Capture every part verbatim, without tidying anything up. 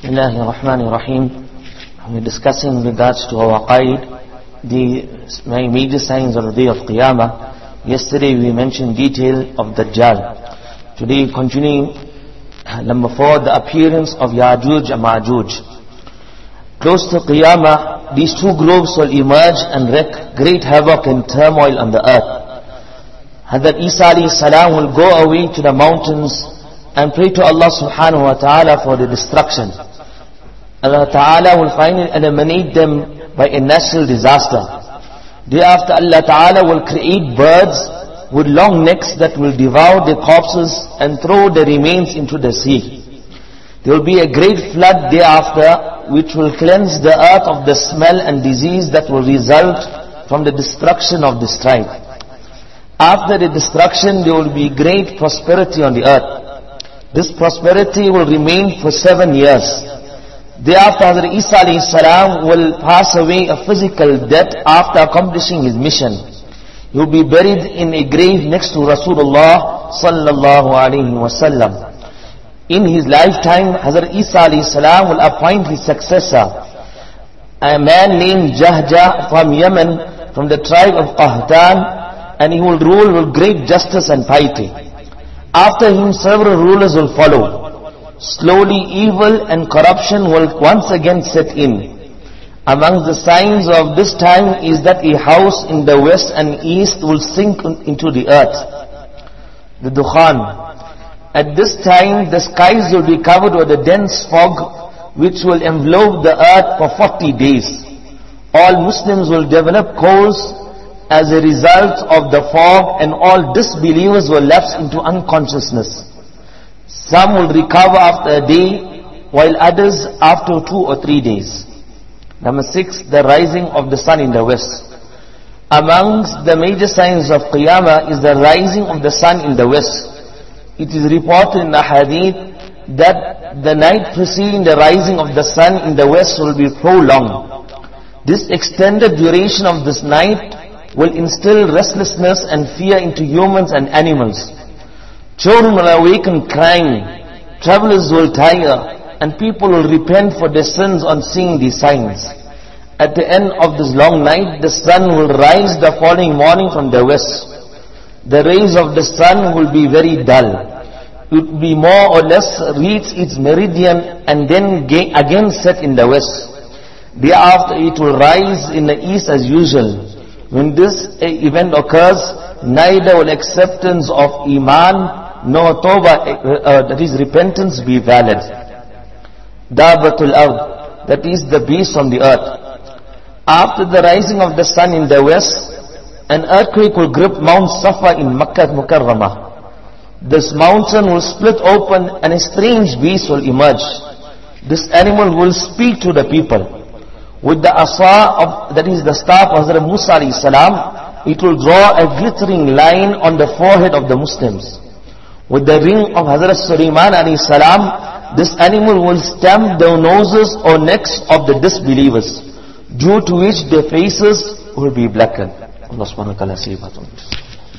Bismillahir Rahmanir Rahim. We're discussing in regards to our aqaid, the major signs of the day of Qiyamah. Yesterday we mentioned detail of Dajjal. Today continuing, number four, the appearance of Ya'juj and Ma'juj. Close to Qiyamah, these two groups will emerge and wreak great havoc and turmoil on the earth. Hazrat Isa alayhi salam will go away to the mountains and pray to Allah subhanahu wa ta'ala for the destruction. Allah ta'ala will finally eliminate them by a natural disaster. Thereafter Allah ta'ala will create birds with long necks that will devour the corpses and throw the remains into the sea. There will be a great flood thereafter which will cleanse the earth of the smell and disease that will result from the destruction of this tribe. After the destruction there will be great prosperity on the earth. This prosperity will remain for seven years. Thereafter Hazrat Isa alayhi salam will pass away a physical death after accomplishing his mission. He will be buried in a grave next to Rasulullah sallallahu alayhi wasallam. In his lifetime, Hazrat Isa alayhi salam will appoint his successor, a man named Jahja from Yemen, from the tribe of Qahtan, and he will rule with great justice and piety. After him several rulers will follow. Slowly evil and corruption will once again set in. Among the signs of this time is that a house in the west and east will sink into the earth. The Dukhan. At this time the skies will be covered with a dense fog which will envelop the earth for forty days. All Muslims will develop colds as a result of the fog, and all disbelievers will lapse into unconsciousness. Some will recover after a day, while others after two or three days. Number six, the rising of the sun in the west. Amongst the major signs of Qiyamah is the rising of the sun in the west. It is reported in the hadith that the night preceding the rising of the sun in the west will be prolonged. This extended duration of this night will instill restlessness and fear into humans and animals. Children will awaken crying, travelers will tire, and people will repent for their sins on seeing these signs. At the end of this long night, the sun will rise the following morning from the west. The rays of the sun will be very dull. It will be more or less reach its meridian and then again set in the west. Thereafter it will rise in the east as usual. When this event occurs, neither will acceptance of Iman nor Tawbah, uh, that is repentance, be valid. Dabatul Ard, that is the beast on the earth. After the rising of the sun in the west, an earthquake will grip Mount Safa in Makkah Mukarramah. This mountain will split open and a strange beast will emerge. This animal will speak to the people. With the asa, of, that is the staff of Hazrat Musa alayhi salam, it will draw a glittering line on the forehead of the Muslims. With the ring of Hazrat Sulaiman alayhi salam, this animal will stamp the noses or necks of the disbelievers, due to which their faces will be blackened. Allah subhanahu wa ta'ala say about it.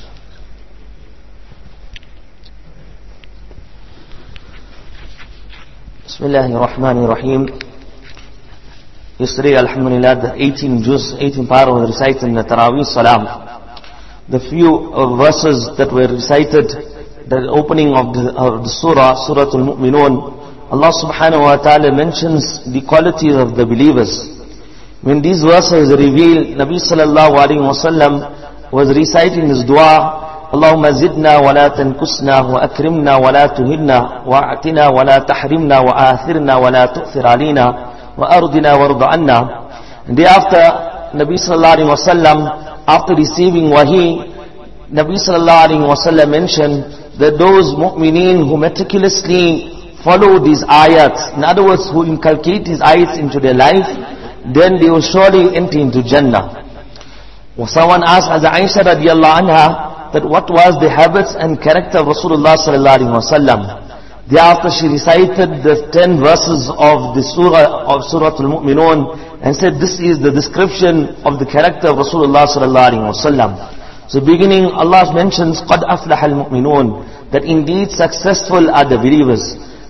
Bismillahir Rahmanir Rahim. Yesterday, alhamdulillah, the eighteen juz, eighteen parah was recited in the Taraweeh Salam. The few uh, verses that were recited, the opening of the, uh, the surah, Surah Al-Mu'minun, Allah subhanahu wa ta'ala mentions the qualities of the believers. When these verses revealed, Nabi sallallahu alayhi wa sallam was reciting his dua, Allahumma zidna wa la tankusna wa akrimna wa la tuhidna wa a'tina wa la tahrimna wa athirna wa la tu'thir alina وَأَرْضِنَا وَارْضَ عَنَّا. And thereafter, Nabi sallallahu alayhi wa sallam, after receiving wahi, Nabi sallallahu alayhi wa sallam mentioned that those mu'mineen who meticulously follow these ayats, in other words, who inculcate these ayats into their life, then they will surely enter into Jannah. Someone asked as Aisha radiallahu anha that what was the habits and character of Rasulullah sallallahu alayhi wa sallam. Thereafter she recited the ten verses of the surah of Surah Al-Mu'minun and said this is the description of the character of Rasulullah sallallahu alaihi wasallam. So beginning Allah mentions قَدْ أَفْلَحَ الْمُؤْمِنُونَ, that indeed successful are the believers.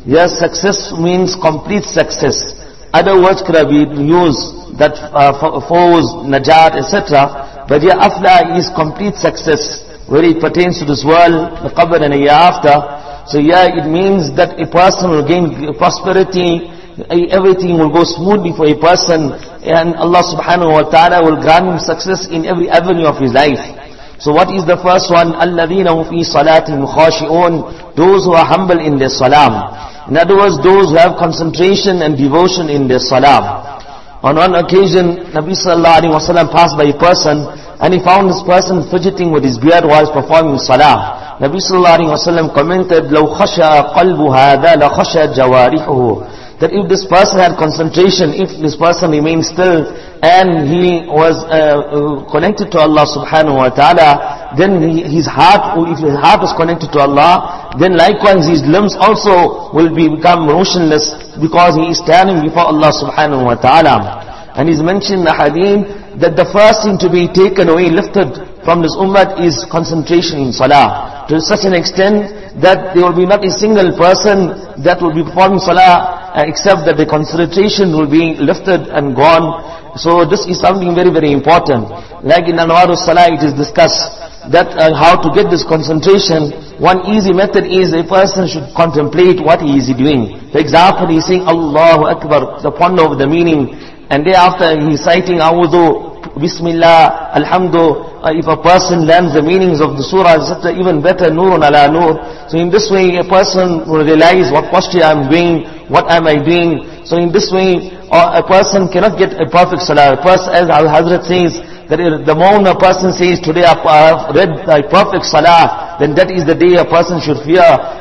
Yes, success means complete success. Other words could have been used, that uh, fawz, najat, et cetera. But here afla is complete success, where it pertains to this world, the qabr and the year after. So yeah, it means that a person will gain prosperity, everything will go smoothly for a person, and Allah subhanahu wa ta'ala will grant him success in every avenue of his life. So what is the first one? الَّذِينَ هُمْ فِي صَلَاتِهِمْ خَاشِعُونَ, those who are humble in their salam. In other words, those who have concentration and devotion in their salam. On one occasion, Nabi sallallahu alaihi wasallam passed by a person, and he found this person fidgeting with his beard while performing salah. Nabi sallallahu alaihi wasallam commented, لَوْ خَشَى قَلْبُ هَذَا لَخَشَى جَوَارِحُهُ, that if this person had concentration, if this person remained still, and he was uh, connected to Allah subhanahu wa ta'ala, then he, his heart, if his heart was connected to Allah, then likewise his limbs also will be, become motionless, because he is standing before Allah subhanahu wa ta'ala. And he's mentioned in the hadith that the first thing to be taken away, lifted from this ummah is concentration in salah. To such an extent that there will be not a single person that will be performing salah uh, except that the concentration will be lifted and gone. So this is something very, very important. Like in Anwarus Salah it is discussed that uh, how to get this concentration. One easy method is a person should contemplate what he is doing. For example, he is saying Allahu Akbar, to ponder over the meaning, and thereafter he is citing A'udhu, Bismillah, Alhamdu. Uh, if a person learns the meanings of the surah, et cetera, even better, Nurun ala Nur. So in this way a person will realize what posture I am doing, what am I doing. So in this way uh, a person cannot get a perfect salah. A person, as Al-Hazrat says, that the moment a person says, today I have read a perfect salah, then that is the day a person should fear,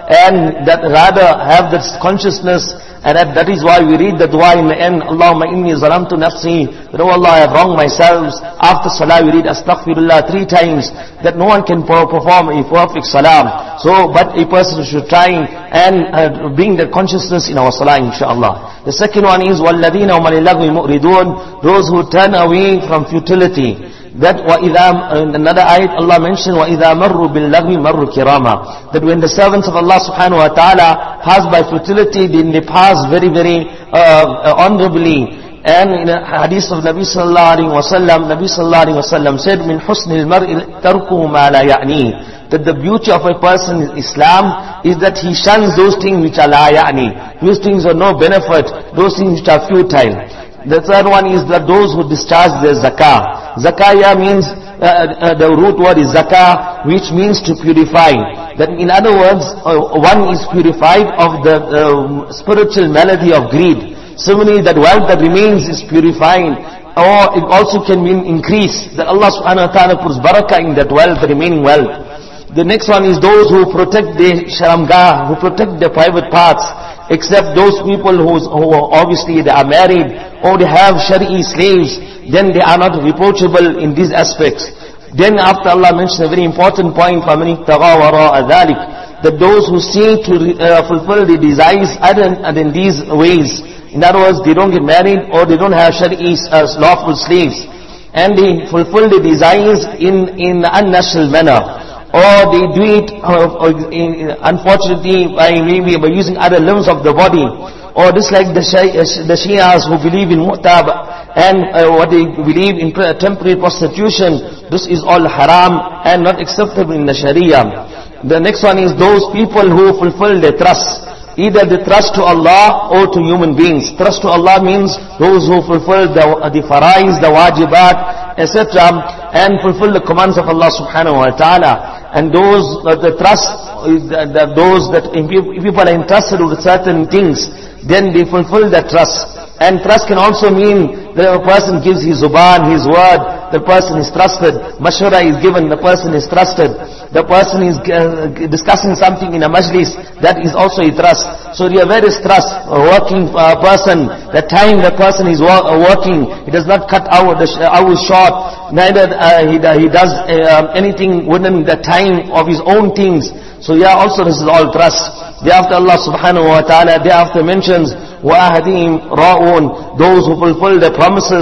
and that rather have this consciousness. And that, that is why we read the dua in the end, Allahumma inni zalamtu nafsi, that oh Allah, I have wronged myself. After salah we read astaghfirullah three times, that no one can perform a perfect salah. So, but a person should try and uh, bring that consciousness in our salah, inshaAllah. The second one is, وَالَّذِينَ هُمْ عَنِ اللَّغْوِ مُعْرِضُونَ, those who turn away from futility. That وَإِذَا, in another ayat Allah mentioned, وَإِذَا مَرُّوا بِاللَّغْوِ مَرُّوا كِرَامًا, that when the servants of Allah subhanahu wa ta'ala pass by futility, then they pass very, very uh, honorably. And in a hadith of Nabi sallallahu alaihi wasallam, Nabi sallallahu alaihi wasallam said, مِنْ حُسْنِ الْمَرْءِ تَرْكُهُ مَا لَا يَعْنِي, that the beauty of a person in Islam is that he shuns those things which are la ya'ni, those things are no benefit, those things which are futile. The third one is that those who discharge their zakah. Zakah means, uh, uh, the root word is zakah, which means to purify. That in other words, uh, one is purified of the uh, spiritual malady of greed. Similarly, that wealth that remains is purified. Or it also can mean increase, that Allah subhanahu wa ta'ala puts barakah in that wealth, the remaining wealth. The next one is those who protect their sharamgah, who protect their private parts, except those people who's, who obviously they are married or they have shari'i slaves, then they are not reproachable in these aspects. Then after Allah mentioned a very important point, فَمَنِ ابْتَغَى وَرَاءَ ذَلِكَ, that those who seek to uh, fulfill the desires other than these ways, in other words, they don't get married or they don't have shari'i uh, lawful slaves, and they fulfill the desires in, in an unnatural manner, or they do it uh, in, unfortunately by maybe by using other limbs of the body, or just like the, Shia, the Shias who believe in mu'tab and uh, what they believe in temporary prostitution. This is all haram and not acceptable in the Sharia. The next one is those people who fulfill their trust, either the trust to Allah or to human beings. Trust to Allah means those who fulfill the, the farais, the wajibat, et cetera, and fulfill the commands of Allah subhanahu wa ta'ala. And those, uh, the trust, uh, the, the, those that if people are entrusted with certain things, then they fulfill that trust. And trust can also mean that a person gives his zuban, his word, the person is trusted. Mashwara is given, the person is trusted. The person is uh, discussing something in a majlis, that is also a trust. So there are various trusts. A working uh, person, the time the person is wo uh, working, he does not cut hour, the hours short, neither uh, he, he does uh, anything within the time of his own things. So yeah, also this is all trust. Thereafter Allah subhanahu wa ta'ala thereafter mentions وَأَهْدِهِمْ رَاءُونَ, those who fulfill their promises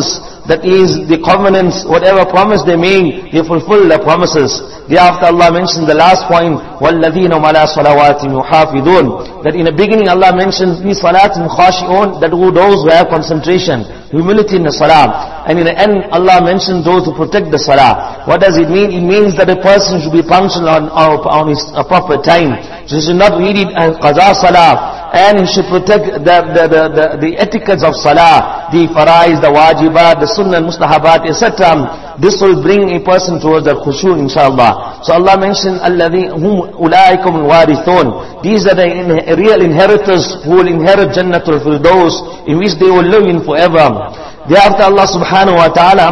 that is the covenants, whatever promise they made, they fulfill their promises. Thereafter Allah mentioned the last point, وَالَّذِينَ عَلَى صَلَوَاتِهِمْ يُحَافِظُونَ. That in the beginning Allah mentions, فِي صَلَاتِهِمْ خَاشِعُونَ, that who those who have concentration, humility in the salah. And in the end Allah mentions those who protect the salah. What does it mean? It means that a person should be punctual on, on his proper time. So he should not read it as qaza salah. And he should protect the, the, the, the, the etiquettes of salah, the farais, the wajibat, the sunnah, mustahabat, et cetera. This will bring a person towards the khushu, inshallah. So Allah mentioned, الَّذِي هُمْ أُولَٰئِكُمُ الْوَارِثُونَ. These are the in, real inheritors who will inherit Jannatul Firdaus, in which they will live in forever. Thereafter Allah subhanahu wa ta'ala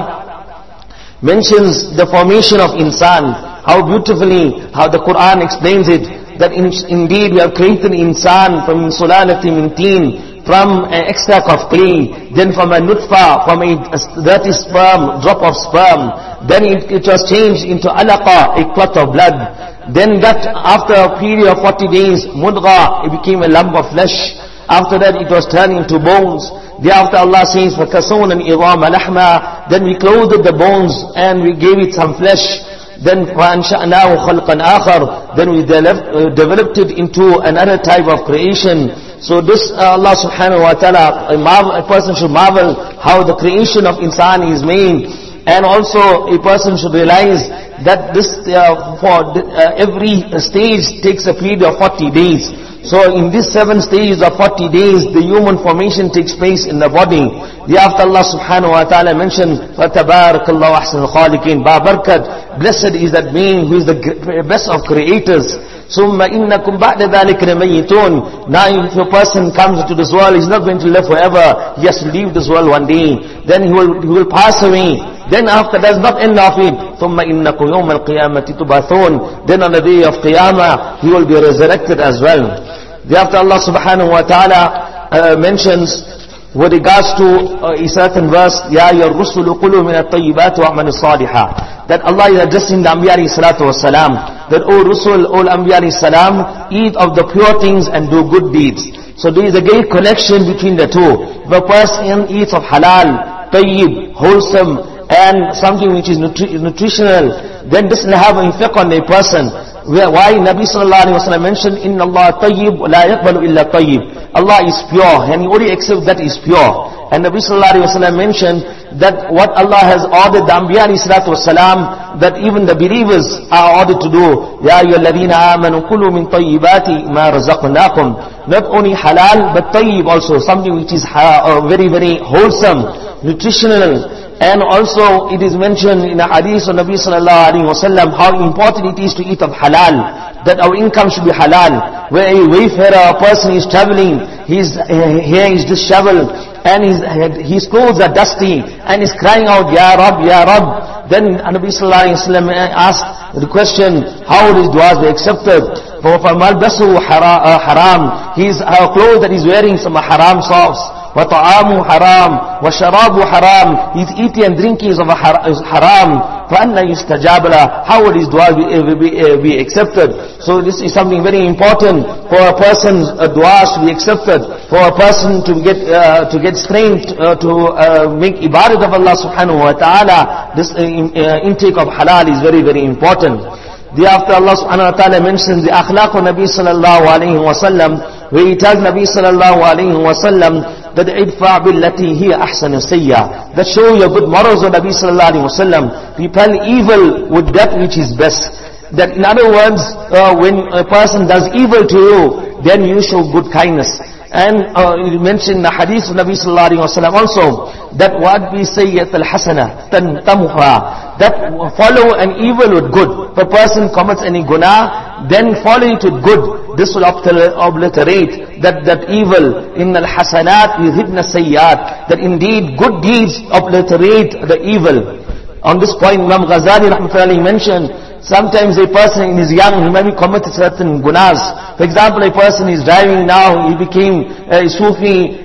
mentions the formation of insan, how beautifully, how the Quran explains it, that in, indeed we have created insan from sulalati min teen, from an extract of clay, then from a nutfa, from a dirty sperm, drop of sperm, then it, it was changed into alaqa, a clot of blood, then that after a period of forty days, mudgha, it became a lump of flesh, after that it was turned into bones. Thereafter Allah says, فَكَسَوْنَا الْإِظَامَ لَحْمًا, then we clothed the bones and we gave it some flesh. Then فَأَنْشَأْنَاهُ خَلْقًا آخَرَ, then we developed it into another type of creation. So this uh, Allah subhanahu wa ta'ala, a, marvel, a person should marvel how the creation of insan is made. And also a person should realize that this uh, for uh, every stage takes a period of forty days. So in these seven stages of forty days, the human formation takes place in the body. Thereafter Allah subhanahu wa ta'ala mentioned, فَتَبَارَكَ اللَّهُ أَحْسَنُ الْخَالِقِينَ. Barakat, blessed is that being who is the best of creators. ثُمَّ إِنَّكُمْ بَعْدَ ذَلِكَ لَمَيِّتُونَ. Now if a person comes into this world, he's not going to live forever. He has to leave this world one day. Then he will, he will pass away. Then after that's not end of it. ثُمَّ إِنَّكُمْ يَوْمَ الْقِيَامَةِ تُبْعَثُونَ. Then on the day of Qiyamah, he will be resurrected as well. Thereafter Allah subhanahu wa ta'ala uh, mentions with regards to uh, a certain verse, Ya ya rusulu qulu min at-tayyibat wa a'malu salihah, that Allah is addressing the Anbiya alayhi salatu wa salam, that O Rusul, O Anbiya alayhi salam, eat of the pure things and do good deeds. So there is a great connection between the two. If a person eats of halal, tayyib, wholesome, and something which is nutri nutritional, then this will have an effect on a person. Why Nabi sallallahu alaihi wasallam mentioned, Inna Allah tayyib la yaqbalu illa tayyib. Allah is pure and He only accepts that is pure. And Nabi sallallahu alaihi wasallam mentioned that what Allah has ordered the Anbiya alayhi salatu wasalam, that even the believers are ordered to do. Ya ayyuhalladhina amanu kulu min tayyibati ma razaqnakum. Not only halal but tayyib also, something which is uh, very very wholesome, nutritional. And also it is mentioned in a hadith of Nabi sallallahu alaihi wasallam how important it is to eat of halal, that our income should be halal. Where a wayfarer, a person is traveling, his hair is disheveled and his, his clothes are dusty and is crying out, Ya Rab, Ya Rab. Then Nabi sallallahu alaihi wasallam asked the question, how will his du'as be accepted? For malbasu haram, his uh, clothes that he's wearing some haram socks. وَطَعَامُ حَرَامٌ وَشَرَابُ حَرَامٌ. His eating and drinking is of a haram. فَأَنَّ يُسْتَجَابَ لَهُ. How will his dua be, be, be accepted? So this is something very important for a person's uh, duas to be accepted, for a person to get uh, to get strength uh, to uh, make ibadat of Allah subhanahu wa ta'ala. This uh, in, uh, intake of halal is very very important. Thereafter Allah subhanahu wa ta'ala mentions the akhlaq of Nabi sallallahu alayhi wa sallam, where he tells Nabi sallallahu alayhi wa sallam that idfa billati hiya ahsanu sayya, that show your good morals of Nabi sallallahu alayhi wa sallam, repel evil with that which is best. That in other words, uh, when a person does evil to you, then you show good kindness. And uh, you mentioned in the hadith of Nabi sallallahu alayhi wa sallam also, that what we say yat al-hasana tamuha, that follow an evil with good. If a person commits any guna, then follow it with good. This will obliterate that, that evil. In al-hasanat yudhibna sayyat, that indeed good deeds obliterate the evil. On this point Imam Ghazali rahmatullahi mentioned, sometimes a person is young, he may be committed certain gunas. For example, a person is driving now, he became a Sufi,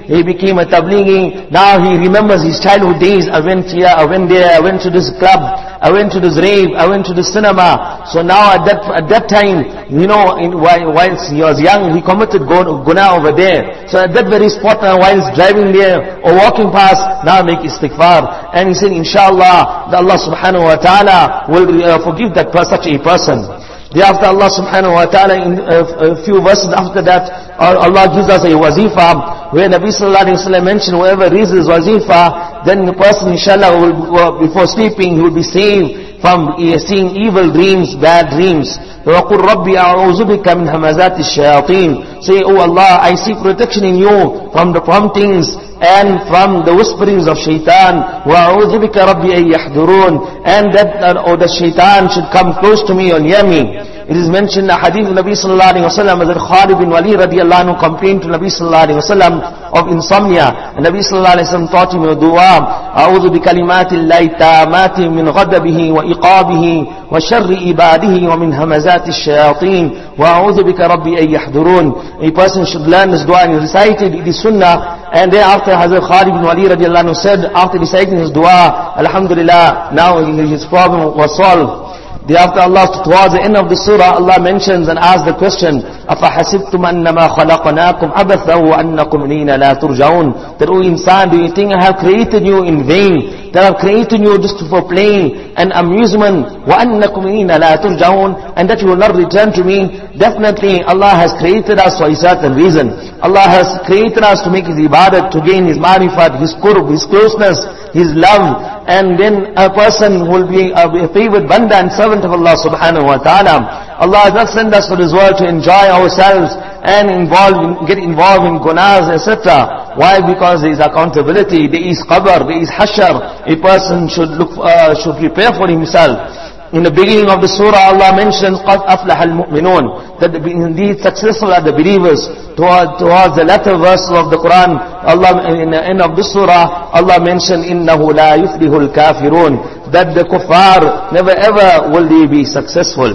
he became a tablighi. Now he remembers his childhood days. I went here, I went there, I went to this club, I went to this rave, I went to the cinema. So now at that at that time, you know, in, while, whilst he was young, he committed guna over there. So at that very spot now, while he's driving there or walking past, now make istighfar. And he said, inshallah, that Allah subhanahu wa ta'ala will uh, forgive that per such a person. Thereafter Allah subhanahu wa ta'ala in uh, a few verses after that, Allah gives us a wazifa, where Nabi sallallahu alayhi wa sallam mentioned, whoever reads his wazifa, then the person inshallah will, before sleeping, he will be saved from uh, seeing evil dreams, bad dreams. وَقُلْ رَبِّ أَعُوذُ بِكَ مِنْ هَمَزَاتِ الشَّيَاطِينَ. Say, oh Allah, I seek protection in you from the promptings and from the whisperings of shaitan. وَأَعُوذُ بِكَ رَبِّ أَن يَحْضُرُونَ. And that, uh, or the shaitan should come close to me or near me. It is mentioned in the hadith of Nabi sallallahu alayhi wa sallam that Khalid bin Walid radiallahu anhu complained to Nabi sallallahu alayhi wa sallam of insomnia. And Nabi sallallahu alayhi wa sallam taught him a dua, أعوذ بكلمات الله التامات من غضبه وإقابه وشر عباده ومن همزات الشياطين وأعوذ بك ربي أن يحضرون. A person should learn this dua and recite it. It is sunnah. And thereafter Hazrat Khalid bin Walid radiallahu anhu said, after reciting his dua, Alhamdulillah, now his problem was solved. Thereafter Allah, towards the end of the surah, Allah mentions and asks the question, أَفَحَسِبْتُمْ أَنَّمَا خَلَقْنَاكُمْ عَبَثًا وَأَنَّكُمْ إِلَيْنَا لَا تُرْجَعُونَ. That, O insan, do you think I have created you in vain? That I have created you just for playing and amusement? وَأَنَّكُمْ إِلَيْنَا لَا تُرْجَعُونَ. And that you will not return to me? Definitely Allah has created us for a certain reason. Allah has created us to make His ibadat, to gain His marifat, His qurb, His closeness, His love. And then a person will be a favored banda and servant of Allah subhanahu wa ta'ala. Allah has not sent us for this world to enjoy ourselves and involve in, get involved in gunas, et cetera. Why? Because there is accountability, there is qabr, there is hashar. A person should look, uh, should prepare for himself. In the beginning of the surah, Allah mentions قَدْ أَفْلَحَ الْمُؤْمِنُونَ, that indeed successful are the believers. Towards, towards the latter verses of the Quran, Allah, in the end of this surah, Allah mentioned إِنَّهُ لَا يُفْلِحُ الْكَافِرُونَ, that the kuffar never ever will they be successful.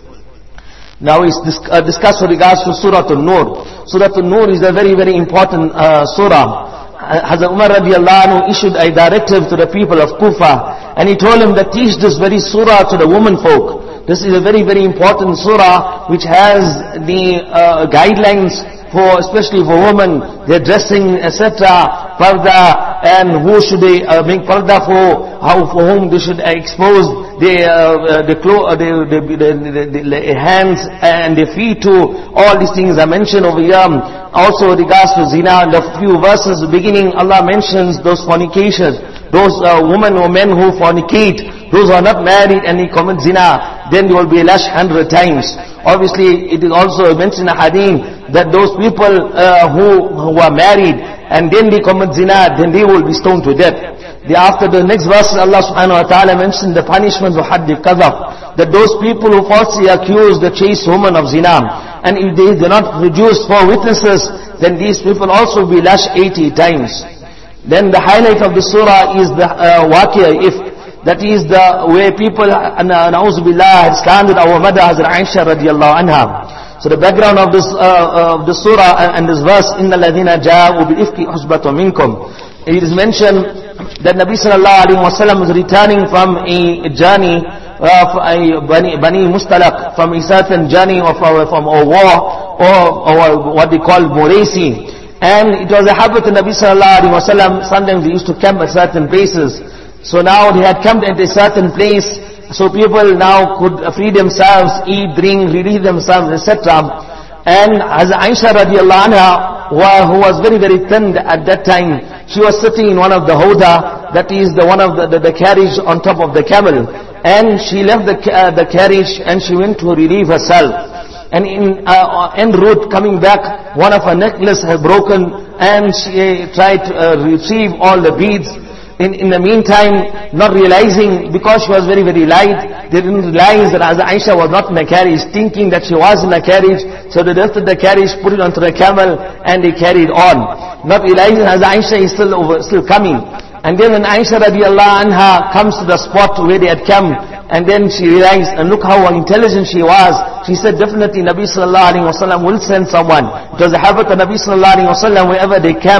Now we uh, discuss with regards to Surah An-Nur. Surah An-Nur is a very very important uh, surah. Hazrat Umar radiallahu anhu issued a directive to the people of Kufa, and he told them that teach this very surah to the women folk. This is a very very important surah which has the uh, guidelines for, especially for women, their dressing, et cetera, parda, and who should they uh, make parda for, how for whom they should expose their uh, the, clo- uh, the, the, the, the, the hands and their feet to. All these things are mentioned over here. Also with regards to zina, in the few verses beginning, Allah mentions those fornications, those uh, women or men who fornicate, those who are not married and they commit zina, then they will be lashed hundred times. Obviously, it is also mentioned in a hadith that those people uh, who, who are married and then they commit zina, then they will be stoned to death. Thereafter, the next verse, Allah subhanahu wa ta'ala mentioned the punishments of hadd al-qadhaf, that those people who falsely accuse the chaste woman of zina, and if they do not produce four witnesses, then these people also will be lashed eighty times. Then the highlight of the surah is the uh, waqia, if that is the where people, na'udhu billah, had slandered our mother Hazrat Aisha radiallahu anha. So the background of this uh, of the surah and this verse, inna alladhina ja'u bil ifki usbatun minkum. It is mentioned that Nabi sallallahu alaihi wasallam was returning from a journey, uh, a Bani, Bani Mustalaq, from a certain journey of our, from a war, or, or what they call Muraisi. And it was a habit of Nabi sallallahu alaihi wasallam, sometimes they used to camp at certain places. So now they had camped at a certain place, so people now could free themselves, eat, drink, relieve themselves, et cetera. And as Aisha radiallahu anha, who was very very thin at that time, she was sitting in one of the hawda, that is the one of the, the, the carriage on top of the camel. And she left the, uh, the carriage and she went to relieve herself. And in uh, en route coming back, one of her necklace had broken and she tried to uh, retrieve all the beads. In, in the meantime, not realizing, because she was very very light, they didn't realize that as Aisha was not in a carriage, thinking that she was in a carriage, so they lifted the carriage, put it onto the camel, and they carried on. Not realizing as Aisha is still over, still coming. And then when Aisha radiallahu anha comes to the spot where they had come, and then she realized, and look how intelligent she was, she said, definitely Nabi sallallahu alaihi wasallam will send someone. It was a habit of Nabi sallallahu alaihi wasallam, wherever they came,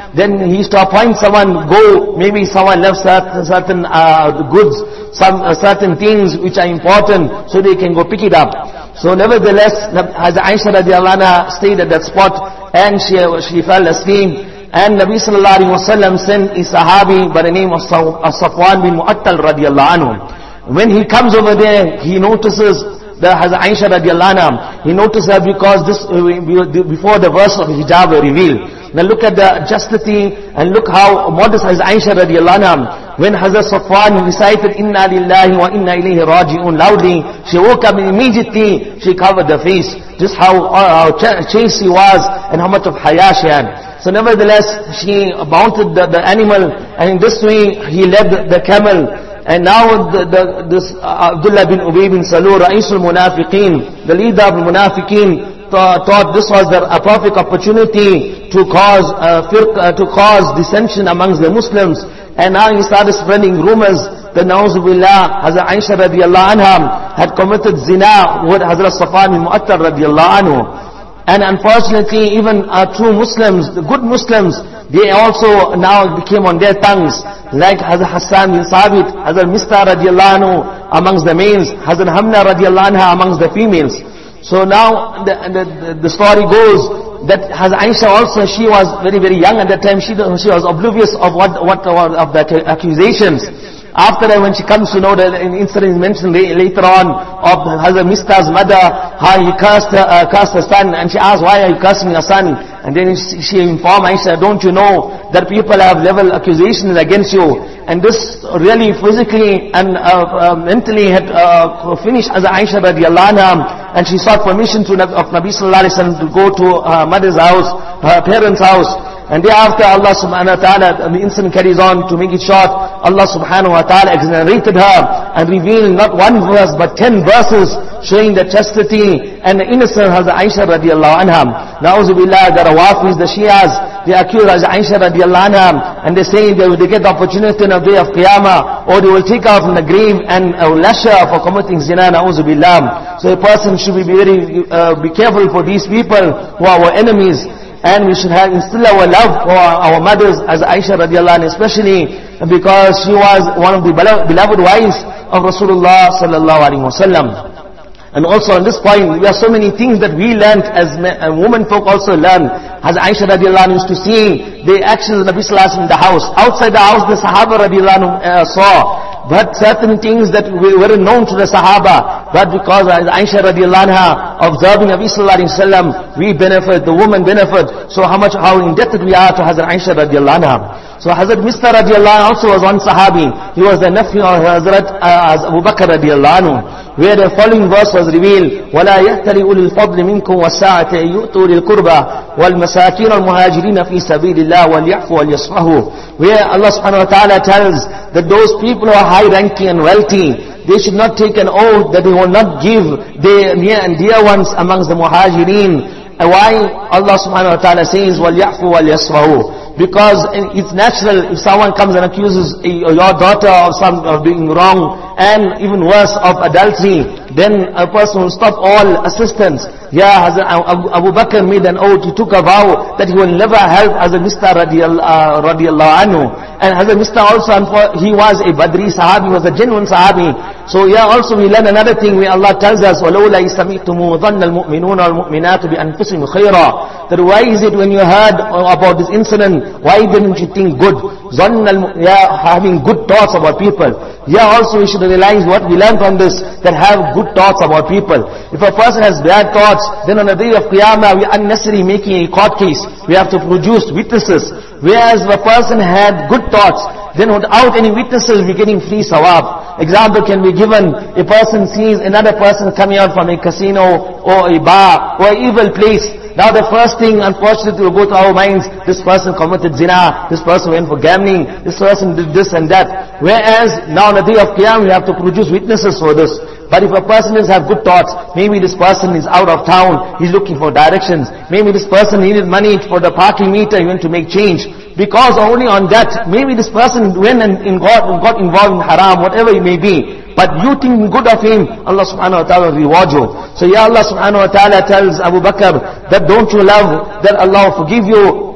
then he used to appoint someone, go, maybe someone left certain, certain uh, goods, some uh, certain things which are important, so they can go pick it up. So nevertheless, as Aisha radiallahu anha stayed at that spot, and she, she fell asleep, and Nabi sallallahu alaihi wasallam sent a sahabi by the name of Safwan bin Mu'attal radiallahu anhu. When he comes over there, he notices the Hazrat Aisha radiallahu anha. He notices her because this, before the verse of hijab were revealed. Now look at the chastity and look how modest Hazrat Aisha radiallahu anha. When Hazrat Safwan recited Inna lillahi wa inna ilayhi raji'un loudly, she woke up and immediately she covered her face. Just how, uh, how chaste she was and how much of haya she had. So nevertheless, she mounted the, the animal, and in this way he led the, the camel. And now the, the, this uh, Abdullah bin Ubay bin Salul, Ra'isul Munafiqeen, the leader of the Munafiqeen, th thought this was the, a perfect opportunity to cause uh, firq, uh, to cause dissension amongst the Muslims. And now he started spreading rumors that Na'uzubillah, Hazrat Aisha radiallahu anha had committed zina with Hazrat Safwan bin Mu'attal radiallahu anhu. And unfortunately, even uh, true Muslims, the good Muslims, they also now became on their tongues, like Hazrat Hassan bin Sabit, Hazrat Mista radiallahu anhu amongst the males, Hazrat Hamna radiallahu anha amongst the females. So now the, the, the story goes that Hazrat Aisha also, she was very very young at that time. She she was oblivious of what what of the accusations. After that, when she comes to know that an incident is mentioned later on of Hazrat Mista's mother, how he cursed her, uh, cursed her son, and she asked, why are you cursing your son? And then she informed Aisha, don't you know that people have level accusations against you? And this really physically and uh, uh, mentally had uh, finished Hazrat Aisha radiallahu anha, and she sought permission to, of Nabi sallallahu alaihi wasallam to go to her mother's house, her parents' house. And thereafter Allah subhanahu wa ta'ala, the incident carries on. To make it short, Allah subhanahu wa ta'ala exonerated her and revealed not one verse but ten verses showing the chastity and the innocence of Hazrat Aisha radiallahu anha. Na'uzubillah, the Rawafis, the Shias, they accuse Hazrat Aisha radiallahu anha, and they say they will get the opportunity on the day of Qiyamah, or they will take her from the grave and uh, lash her for committing zina. Na'uzubillah. So a person should be very uh, be careful for these people who are our enemies. And we should have instill our love for our mothers as Aisha radiallahu anha, especially because she was one of the beloved wives of Rasulullah sallallahu alaihi wasallam. And also on this point, there are so many things that we learned as women folk also learn. As Aisha radiallahu anha used to see the actions of Nabi sallallahu alaihi wasallam in the house. Outside the house, the Sahaba radiallahu anha uh, saw. But certain things that weren't known to the Sahaba, but because as Aisha radiallahu anha observing Nabi sallallahu alaihi wasallam, we benefit, the woman benefit. So how much, how indebted we are to Hazrat Aisha radiallahu anha. So Hazrat Mista radiallahu anha also was one Sahabi. He was the nephew of Hazrat uh, Abu Bakr radiallahu anhu, where the following verse was revealed: وَلَا يَأْتَلِ أُولِي الْفَضْلِ مِنْكُمْ وَالسَّعَةِ أَن يُؤْتُوا لِلْقُرْبَى وَالْمَسَاكِينَ الْمُهَاجِرِينَ فِي سَبِيلِ اللَّهِ وَلْيَعْفُوا وَلْيَصْفَحُوا. Where Allah subhanahu wa ta'ala tells that those people who are high-ranking and wealthy, they should not take an oath that they will not give their near and dear ones amongst the muhajirin. And why Allah subhanahu wa ta'ala says, وَلْيَعْفُوا وَلْيَصْفَحُوا? Because it's natural if someone comes and accuses your daughter of some of being wrong, and even worse of adultery, then a person will stop all assistance. Yeah, Hazrat Abu Bakr made an oath, he took a vow that he will never help Hazrat Mista radiallahu anhu. And Hazrat Mista also, he was a Badri Sahabi, he was a genuine Sahabi. So yeah, also we learn another thing where Allah tells us, وَلَوْلَا إِسْتَمِئْتُمُوا ظَنَّ الْمُؤْمِنُونَ وَالْمُؤْمِنَاتُ بِأَنفُسِهِمْ خَيْرًا. That why is it when you heard about this incident, why didn't you think good? ظَنَّ yeah, having good thoughts about people. Yeah, also we should realize what we learn from this, that have good thoughts about people. If a person has bad thoughts, then on the day of Qiyamah, we are unnecessarily making a court case. We have to produce witnesses. Whereas if a person had good thoughts, then without any witnesses, we're getting free sawab. Example can be given: a person sees another person coming out from a casino or a bar or an evil place. Now the first thing, unfortunately, will go to our minds: this person committed zina, this person went for gambling, this person did this and that. Whereas now on the day of Qiyam, we have to produce witnesses for this. But if a person does have good thoughts, maybe this person is out of town, he's looking for directions. Maybe this person needed money for the parking meter, he went to make change. Because only on that, maybe this person went and got, got involved in haram, whatever it may be. But you think good of him, Allah subhanahu wa ta'ala will reward you. So yeah, Allah subhanahu wa ta'ala tells Abu Bakr that don't you love that Allah will forgive you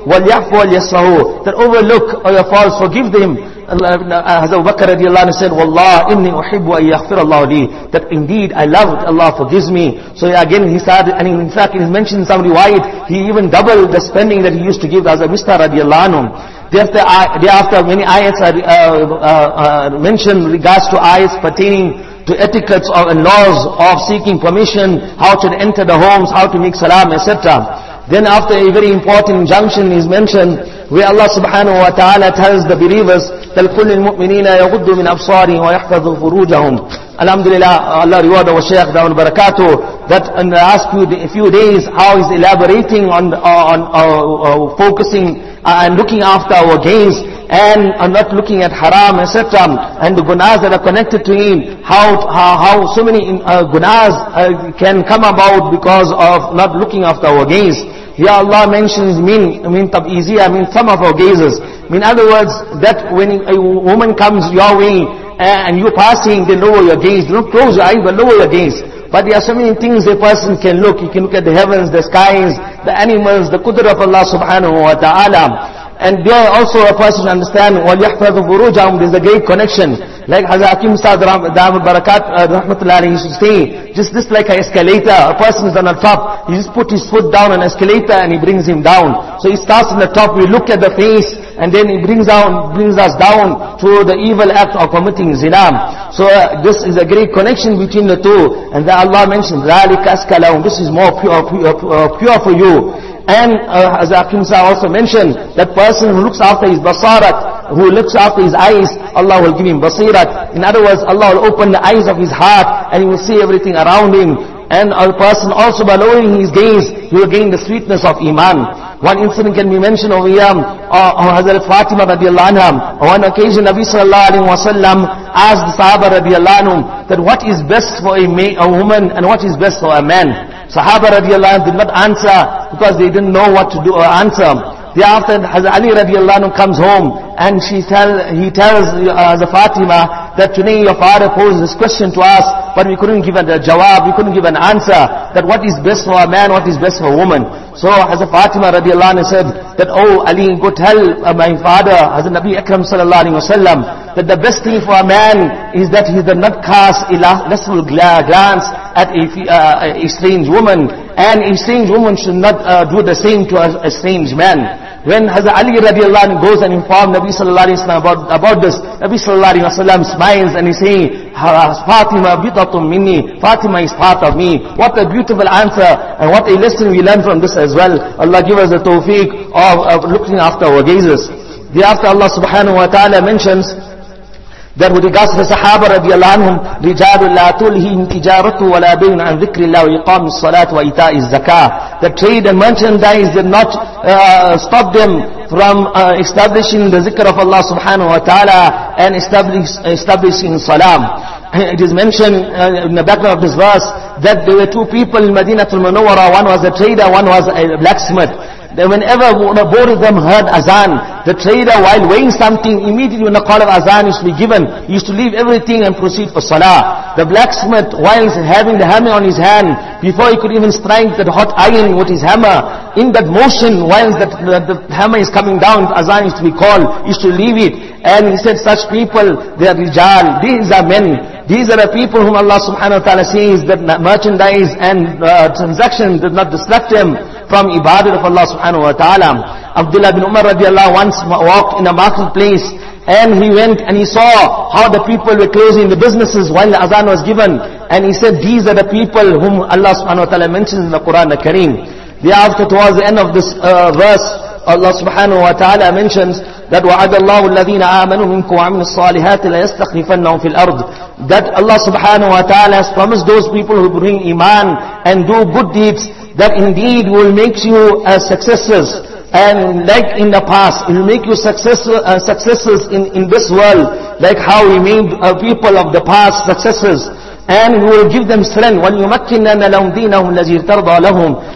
وَلْيَعْفُ وَلْيَصْفَحُ, that overlook your faults, forgive them. Hazrat Abu Bakr radiallahu anhu said, Wallah, inni uhibbu an yaghfir Allah li, that indeed I love it, Allah forgives me. So again he started, and in fact it is mentioned in some riwayat, he even doubled the spending that he used to give Hazrat Mistah radiallahu anhu. Thereafter, thereafter many ayats are uh, uh, uh, mentioned regards to ayats pertaining to etiquettes of, and laws of seeking permission, how to enter the homes, how to make salam, et cetera. Then after a very important injunction is mentioned, where Allah subhanahu wa ta'ala tells the believers, تَلْقُلِ الْمُؤْمِنِينَ يَغُدُّ مِنْ أَبْصَارِهِمْ وَيَحْفَظُوا فُرُوجَهُم. Alhamdulillah, Allah reward our Shaykh Dawud Barakatuh, that in the last few, few days, how he's elaborating on, on uh, uh, focusing uh, and looking after our gaze, and uh, not looking at haram, et cetera, and the gunas that are connected to him, how how, how so many uh, gunas uh, can come about because of not looking after our gaze. Here Allah mentions min, min tab'iziyah, min some of our gazes. In other words, that when a woman comes your way and you're passing, they lower your gaze. Don't close your eyes, but lower your gaze. But there are so many things a person can look. He can look at the heavens, the skies, the animals, the qudra of Allah subhanahu wa ta'ala. And there also a person understand, وَلْيَحْفَظُ فُرُوجَهُمْ, there's a great connection. Like Hazrat Hakim Sa'ad Dawud Barakat Rahmatullahi used to say, just this like an escalator, a person is on the top, he just put his foot down on an escalator and he brings him down. So he starts on the top, we look at the face, and then he brings down, brings us down to the evil act of committing zina. So uh, this is a great connection between the two. And then Allah mentioned, ذَلِكَ أَسْكَ لَهُمْ, this is more pure, pure, pure for you. And uh, as Hakim Sa'ad also mentioned, that person who looks after his basarat, who looks after his eyes, Allah will give him basirat. In other words, Allah will open the eyes of his heart and he will see everything around him. And a person also by lowering his gaze, he will gain the sweetness of Iman. One incident can be mentioned over here, uh, Hazrat Fatima radiallahu anha. On one occasion, Nabi sallallahu alayhi wa sallam asked the Sahaba radiallahu anhum that what is best for a, ma- a woman and what is best for a man. Sahaba radiallahu anhu did not answer because they didn't know what to do or answer. Thereafter, Hazrat Ali radiallahu anhu comes home and she tell, he tells uh, the Fatima that today your father posed this question to us, but we couldn't give a jawab, we couldn't give an answer, that what is best for a man, what is best for a woman. So Hazrat Fatima radiallahu anhu said that, oh Ali, go tell uh, my father, Hazrat Nabi Akram sallallahu alayhi wa sallam, that the best thing for a man is that he does not cast a lustful glance at a, uh, a strange woman, and a strange woman should not uh, do the same to a, a strange man. When Hazrat Ali radiallahu anhu goes and informs Nabi sallallahu alayhi wa sallam about, about this, Nabi sallallahu alayhi wa sallam smiles and he says, Fatima bidatun minni, Fatima is part of me. What a beautiful answer, and what a lesson we learn from this as well. Allah give us the tawfiq of, of looking after our gazes. Thereafter Allah subhanahu wa ta'ala mentions that with regards to the Sahaba radiallahu anhum, رِجَالٌ لَا تُلْهِهِمْ تِجَارَةٌ وَلَا بَيْعٌ عَنْ ذِكْرِ اللَّهِ وَإِقَامِ الصَّلَاةِ وَإِيتَاءِ الزَّكَاةِ. The trade and merchandise did not uh, stop them from uh, establishing the zikr of Allah subhanahu wa ta'ala and establish, establishing salam. It is mentioned uh, in the background of this verse that there were two people in Madinatul Munawwara, one was a trader, one was a blacksmith. Then whenever both of them heard azan, the trader while weighing something, immediately when the call of azan used to be given, he used to leave everything and proceed for salah. The blacksmith, while having the hammer on his hand, before he could even strike the hot iron with his hammer, in that motion, while the, the, the hammer is coming down, azan used to be called, he used to leave it. And he said, such people, they are rijal, these are men. These are the people whom Allah subhanahu wa ta'ala says that merchandise and uh, transaction did not distract them from ibadat of Allah subhanahu wa ta'ala. Abdullah bin Umar radiallahu once walked in a marketplace and he went and he saw how the people were closing the businesses while the azan was given. And he said, these are the people whom Allah subhanahu wa ta'ala mentions in the Quran al-Kareem. Thereafter, towards the end of this uh, verse, Allah subhanahu wa ta'ala mentions that وَعَدَ اللَّهُ الَّذِينَ آمَنُوا مِنْكُمْ وَعَمِلُوا الصَّالِحَاتِ لَيَسْتَخْلِفَنَّهُمْ فِي الْأَرْضِ. That Allah subhanahu wa ta'ala has promised those people who bring iman and do good deeds, that indeed will make you as successors. And like in the past, it will make you successor, uh, successors in, in this world, like how we made uh, people of the past successors. And we will give them strength. وَلْيُمَكِّنَّنَّ لَهُمْ دِينَهُمْ الَّذِي ارْتَضَى لَهُمْ.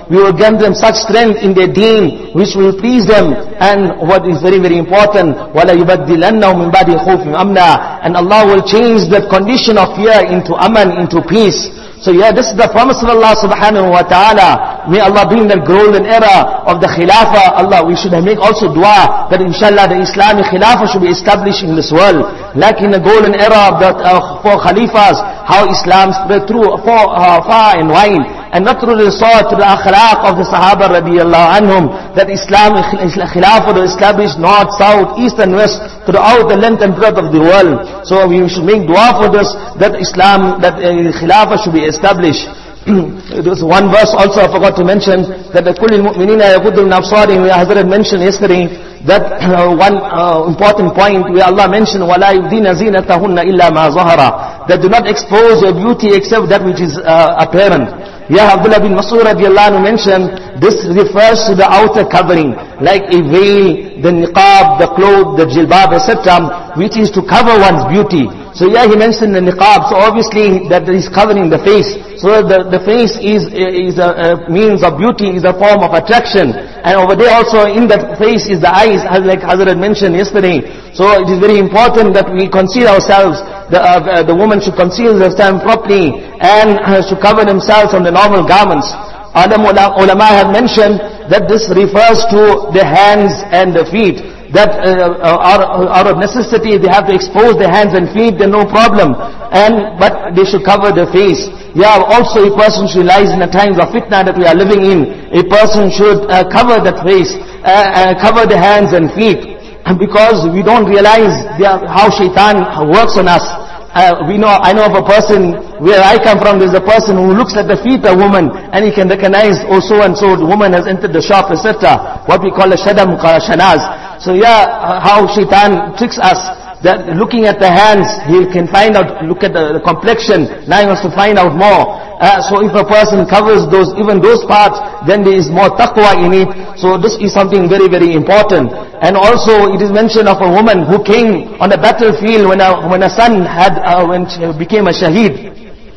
We will give them such strength in their deen, which will please them. And what is very, very important, وَلَا يُبَدِّلَنَّهُمْ مِنْ بَعْدِ خَوْفٍ أَمْنًا. And Allah will change that condition of fear into aman, into peace. So yeah, this is the promise of Allah subhanahu wa ta'ala. May Allah bring the golden era of the Khilafah. Allah, we should make also dua that inshallah the Islamic Khilafah should be established in this world. Like in the golden era of the uh, four Khalifas, how Islam spread through far, uh, far and wide. And not through the sword, through the akhlaq of the Sahaba radiyallahu anhum, that Islam, Khilafah was established north, south, east and west, throughout the length and breadth of the world. So we should make dua for this, that Islam, that uh, Khilafah should be established. There was one verse also I forgot to mention, that the kulil mu'minina yaghuddu min absarihim, where Hazrat mentioned yesterday, that uh, one uh, important point where Allah mentioned, وَلَا يُبْدِينَ زِينَتَهُنَّ إِلَّا مَا ظَهَرَ, that do not expose your beauty except that which is uh, apparent. Yeah, Abdullah bin Mas'ud radiallahu anhu mentioned, this refers to the outer covering, like a veil, the niqab, the cloth, the jilbab, et cetera, which is to cover one's beauty. So yeah, he mentioned the niqab, so obviously that is covering the face. So the, the face is, is a, a means of beauty, is a form of attraction. And over there also in that face is the eyes, as like Hazrat mentioned yesterday. So it is very important that we conceal ourselves. The, uh, the woman should conceal themselves properly and uh, should cover themselves on the normal garments. Other ulama have mentioned that this refers to the hands and the feet. That uh, out, out of necessity they have to expose their hands and feet, then no problem. And but they should cover their face. Yeah, also a person should realize in the times of fitna that we are living in, a person should uh, cover that face, uh, uh, cover the hands and feet. And because we don't realize how shaitan works on us. Uh, we know, I know of a person, where I come from, there's a person who looks at the feet of a woman, and he can recognize, oh so and so, the woman has entered the shop, et cetera. What we call a shadam shanaz. So yeah, how shaitan tricks us, that looking at the hands, he can find out, look at the, the complexion, now he wants to find out more. Uh, so if a person covers those, even those parts, then there is more taqwa in it. So this is something very, very important. And also it is mentioned of a woman who came on the battlefield when a, when a son had, uh, when she became a shaheed.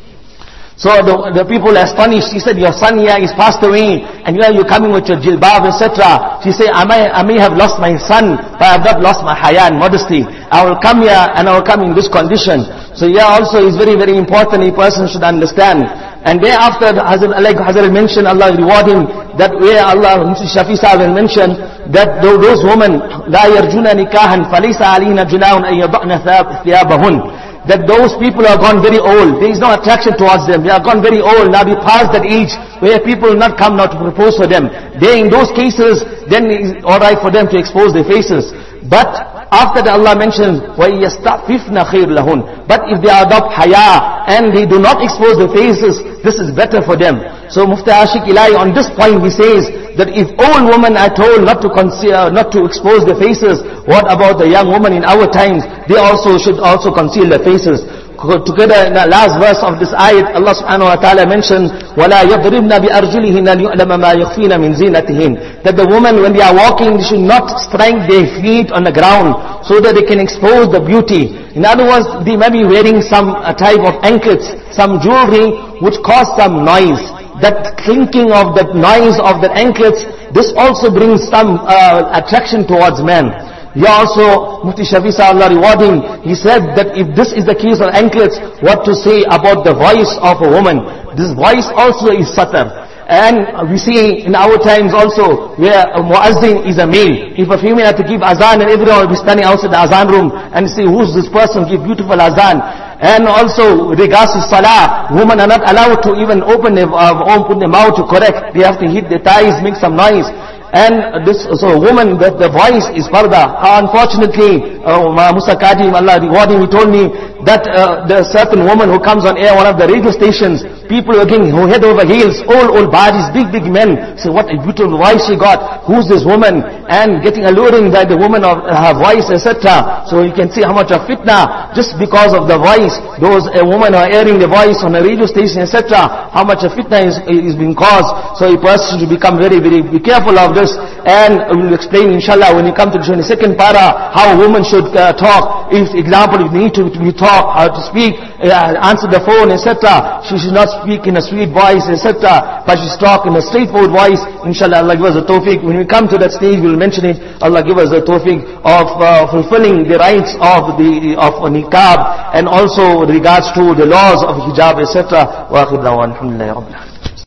So the, the people are astonished. He said, your son here is passed away, and you are you coming with your jilbab, et cetera. She said, I may, I may have lost my son, but I have not lost my haya and modesty. I will come here, and I will come in this condition. So here also is very, very important, a person should understand. And thereafter, like Hazrat mentioned, Allah reward him, that where Allah, Shafi Sahib will mention, that those women, لَا يَرْجُونَ نِكَاهًا فَلَيْسَ عَلِينَ جُنَاهٌ أَن يَضَعْنَ ثِيَابَهُنْ. That those people are gone very old. There is no attraction towards them. They are gone very old. Now they past that age where people will not come now to propose for them. They, in those cases, then it is alright for them to expose their faces. But after that Allah mentions, وَيَسْتَعْفِفْنَ خَيْرٌ لَهُنْ. But if they adopt haya and they do not expose their faces, this is better for them. So Mufti Ashik Ilahi on this point he says that if old women are told not to conceal, not to expose their faces, what about the young women in our times? They also should also conceal their faces. Together in the last verse of this ayat, Allah subhanahu wa ta'ala mentions, وَلَا يَضْرِبْنَ بِأَرْجُلِهِنَّ لِيُعْلَمَ مَا يُخْفِينَ مِنْ زِينَتِهِنَّ. That the women, when they are walking, they should not strike their feet on the ground, so that they can expose the beauty. In other words, they may be wearing some uh, type of anklets, some jewelry, which cause some noise. That clinking of that noise of the anklets, this also brings some uh, attraction towards men. He also, Mufti Shafi Sahib, Allah reward him, he said that if this is the case of anklets, what to say about the voice of a woman? This voice also is satar. And we see in our times also, where a muazzin is a male. If a female had to give azan, and everyone will be standing outside the azan room and say, who's this person give beautiful azan? And also, regards to salah, women are not allowed to even open their, uh, open their mouth to correct. They have to hit their thighs, make some noise. And this, so a woman, the, the voice is farda. Unfortunately, uh, Musa Kadim, Allah reward him, he told me that uh, the certain woman who comes on air, one of the radio stations, people again who head over heels, old, old bodies, big, big men, say, what a beautiful voice she got, who's this woman? And getting alluring by the woman of her voice, et cetera. So you can see how much of fitna, just because of the voice, those a woman are airing the voice on a radio station, et cetera, how much of fitna is, is being caused. So a person should become very, very, be careful of this. And we will explain inshallah when we come to the twenty-second para, how a woman should uh, talk, if example, if they need to, to be talk, how to speak, uh, answer the phone, et cetera. She should not speak in a sweet voice, et cetera. But she should talk in a straightforward voice. Inshallah, Allah give us the tawfiq. When we come to that stage, we'll mention it. Allah give us the tawfiq of uh, fulfilling the rights of the of niqab, and also regards to the laws of hijab, et cetera. Wa akhir da'wan, alhamdulillah.